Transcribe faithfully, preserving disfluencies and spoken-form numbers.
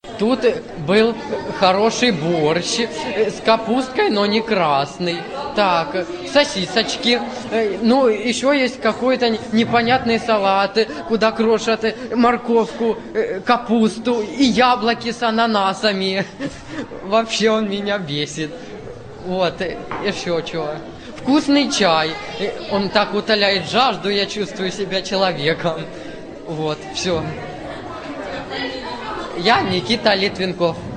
Тут был хороший борщ с капусткой, но не красный. Так, сосисочки. Ну, еще есть какой-то непонятный салат, куда крошат морковку, капусту и яблоки с ананасами. Вообще он меня бесит. Вот, еще чего. Вкусный чай. Он так утоляет жажду, я чувствую себя человеком. Вот, все. Я Никита Литвинков.